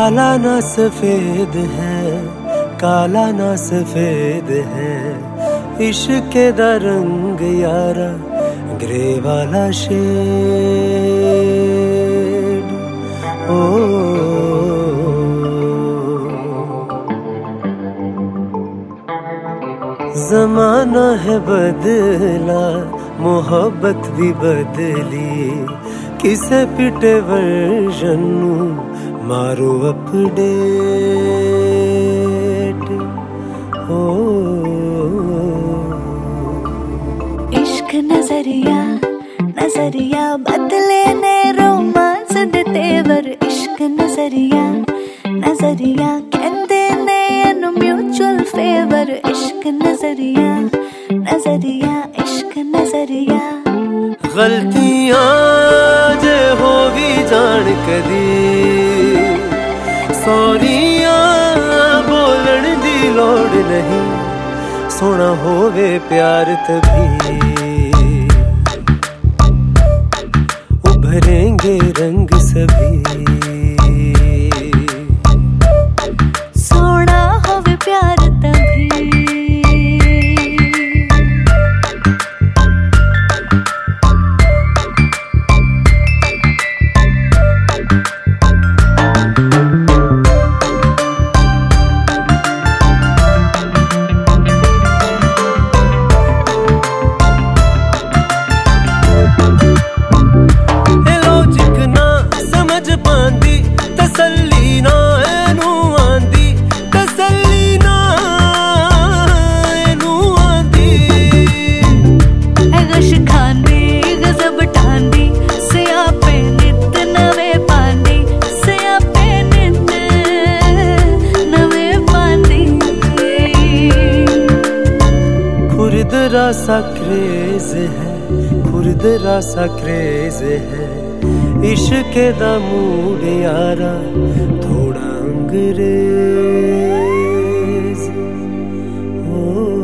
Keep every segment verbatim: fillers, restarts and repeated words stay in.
काला ना सफेद है, काला ना सफेद है, इश्क दा रंग यारा ग्रे वाला शेड। ओ ज़माना है बदला, मोहब्बत भी बदली, किसे पिटे वर्जन मारो अपडेट। ओ इश्क नजरिया नजरिया बदले ने रोमांस दे तेवर। इश्क नजरिया नजरिया कहंदे ने एनु म्यूचुअल फेवर। इश्क नजरिया नजरिया इश्क नजरिया। गलतियां जे होगी जान कदी, सॉरियां बोलण दी लोड़ नहीं, सोना होवे प्यार तभी उभरेंगे रंग सभी। सोना होवे प्यार तभी खुरदरा सा क्रेज है, खुरदरा सा क्रेज है, इश्क दा मूड यारा थोड़ा अंग्रेज। ओ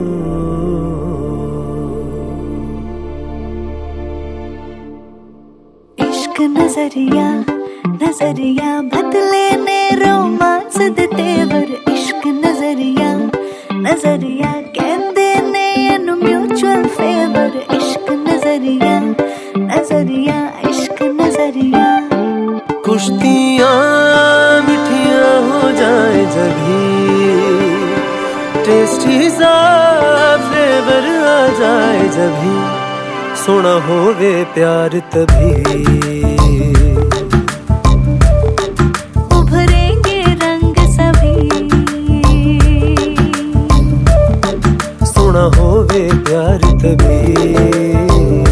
इश्क नजरिया नजरिया बदले ने रोमांस दे तेवर। इश्क नजरिया नजरिया कहंदे ने एनु म्यूचुअल फेवर। इश्क नजरिया नजरिया इश्क नजरिया। कुश्तियां मिठियां हो जाए जभी, टेस्टी सा फ्लेवर आ जाए जभी, सोना होवे प्यार तभी उभरेंगे रंग सभी। सोना होवे प्यार तभी।